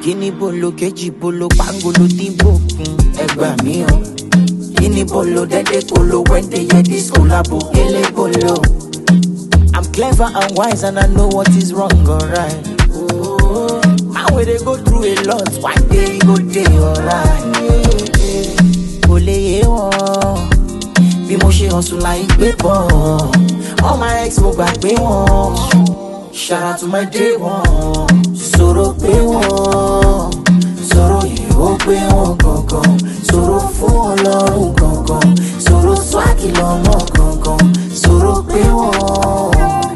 Kini bolo keji bolo pangolo dimbokun egba mi o. Kini bolo dede kolo when they hear this collabo ele bolo. I'm clever and wise and I know what is wrong, alright. Oh, man, when they go through a lot, one day go day, alright. Ole won, bí mo ṣe hustle like paper. All my ex mo gbàgbé wọn. Shout out to my day one. Sọ̀rọ̀ pé wọn, sọ̀rọ̀ yìí ó pé wọn gangan. Sọ̀rọ̀ fún Ọlọ́run gangan. Sọ̀rọ̀ swagi lọ́mọ gangan. Sọ̀rọ̀ pé wọn.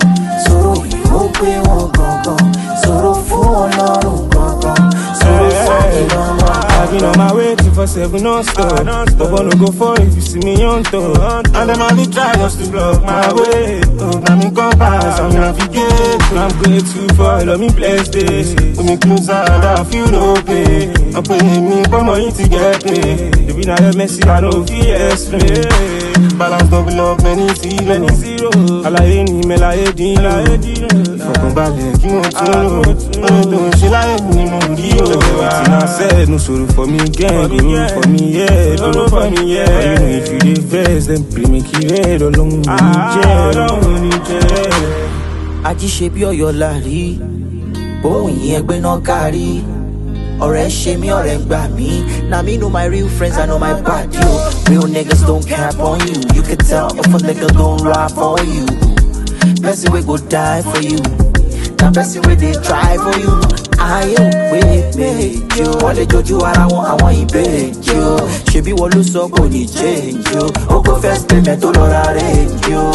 I've been on my way 247 non-stop. But no go for if you see me on top. And them all be try just to block my way. Oh, now me compass, I'm navigate. I'm grateful for all of me blessed days. When me closer, I feel no pain. I'm paying me for money to get paid. If you not messy, I don't feel explain. Balance double up, many zero. Alaye ni melaye dino. Ìfọ̀kànbalẹ̀ kí wọ́n tún lò. Ọ̀rọ̀ tó ń ṣe láyé ni mo rí o. Everything I said, no sorrow for me again. Go roll for me, yeah. Don't roll for me, yeah. But you know if you dey vex, then pray make you red. Ọlọ́run ní jẹ́. Ají ṣe bí Ọ̀yọ́ lárí. Bóun yìí ẹgbẹ́ náà kárí. Ọ̀rẹ́ ṣe mí, ọ̀rẹ́ gbà mí. Now me know my real friends, I know my body. Real niggas don't cap on you. You can tell if a nigga gon' ride for you. Person we go die for you. Now person we they try for you. I am with me, you. Wale joju ara wọn àwọn ìbejì o. Ṣebí wọ́n ló sọ kò ní change o. O kò first payment tó lọ ra range o.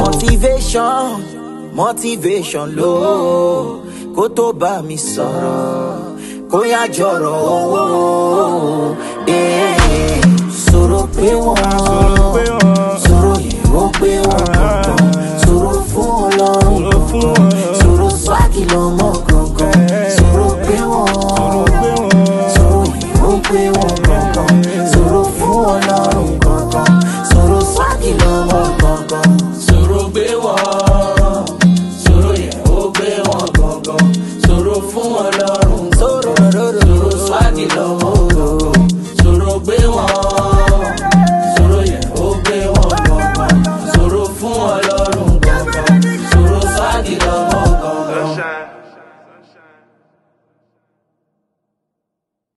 Motivation lo. Kó tó bá mi sọ̀rọ̀. Kó yá jọ̀rọ̀ owó. Sọ̀rọ̀ pé wọ́n. Sọ̀rọ̀ yìí ó pé wọ́n gangan. Sọ̀rọ̀ fún Ọlọ́run gangan. Sọ̀rọ̀ swagi lọ́mọ gangan. Sọ̀rọ̀ pé wọ́n. Sọ̀rọ̀ yìí ó pé wọ́n gangan. Sọ̀rọ̀ fún Ọlọ́run gangan. Sọ̀rọ̀ swagi lọ́mọ gangan. Sọ̀rọ̀ pé wọ́n. Sọ̀rọ̀ yìí ó pé wọ́n gangan. Sọ̀rọ̀ fún Ọlọ́run gangan. Sọ̀rọ̀ swagi lọ́mọ gangan. Sọ̀rọ̀ pé wọ́n. Sọ̀rọ̀ yìí ó pé wọ́n gangan. Sọ̀rọ̀ fún Ọlọ́run gangan. Sọ̀rọ̀ swagi lọ́mọ.